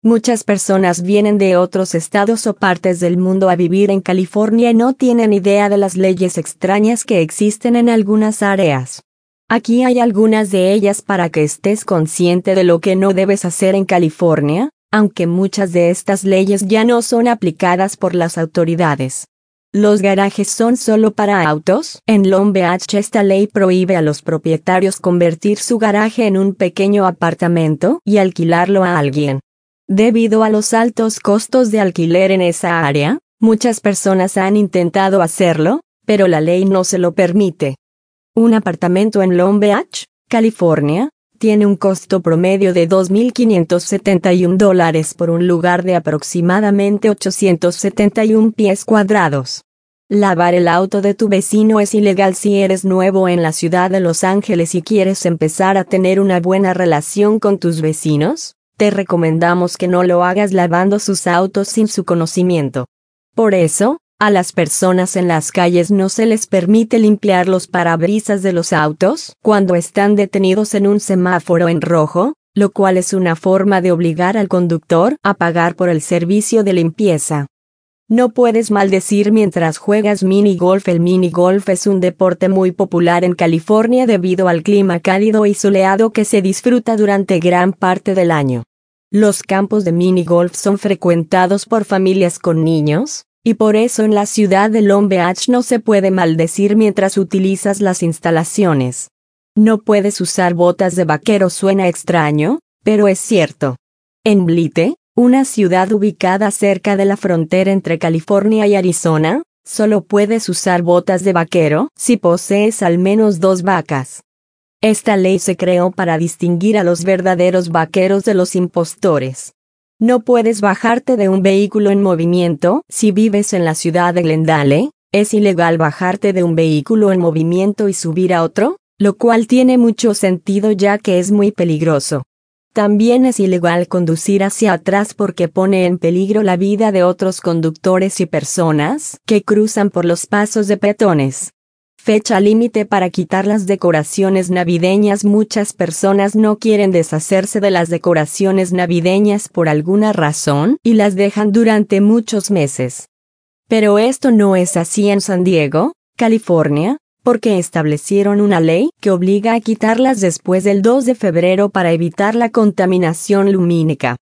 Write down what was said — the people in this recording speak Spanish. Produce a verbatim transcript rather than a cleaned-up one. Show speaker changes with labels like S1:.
S1: Muchas personas vienen de otros estados o partes del mundo a vivir en California y no tienen idea de las leyes extrañas que existen en algunas áreas. Aquí hay algunas de ellas para que estés consciente de lo que no debes hacer en California, aunque muchas de estas leyes ya no son aplicadas por las autoridades. ¿Los garajes son solo para autos? En Long Beach esta ley prohíbe a los propietarios convertir su garaje en un pequeño apartamento y alquilarlo a alguien. Debido a los altos costos de alquiler en esa área, muchas personas han intentado hacerlo, pero la ley no se lo permite. Un apartamento en Long Beach, California, tiene un costo promedio de dos mil quinientos setenta y un dólares por un lugar de aproximadamente ochocientos setenta y un pies cuadrados. Lavar el auto de tu vecino es ilegal si eres nuevo en la ciudad de Los Ángeles y quieres empezar a tener una buena relación con tus vecinos. Te recomendamos que no lo hagas lavando sus autos sin su conocimiento. Por eso, a las personas en las calles no se les permite limpiar los parabrisas de los autos cuando están detenidos en un semáforo en rojo, lo cual es una forma de obligar al conductor a pagar por el servicio de limpieza. No puedes maldecir mientras juegas minigolf. El minigolf es un deporte muy popular en California debido al clima cálido y soleado que se disfruta durante gran parte del año. Los campos de minigolf son frecuentados por familias con niños, y por eso en la ciudad de Long Beach no se puede maldecir mientras utilizas las instalaciones. No puedes usar botas de vaquero. Suena extraño, pero es cierto. En Blythe, una ciudad ubicada cerca de la frontera entre California y Arizona, solo puedes usar botas de vaquero si posees al menos dos vacas. Esta ley se creó para distinguir a los verdaderos vaqueros de los impostores. No puedes bajarte de un vehículo en movimiento. Si vives en la ciudad de Glendale, es ilegal bajarte de un vehículo en movimiento y subir a otro, lo cual tiene mucho sentido ya que es muy peligroso. También es ilegal conducir hacia atrás porque pone en peligro la vida de otros conductores y personas que cruzan por los pasos de peatones. Fecha límite para quitar las decoraciones navideñas. Muchas personas no quieren deshacerse de las decoraciones navideñas por alguna razón y las dejan durante muchos meses. Pero esto no es así en San Diego, California, porque establecieron una ley que obliga a quitarlas después del dos de febrero para evitar la contaminación lumínica.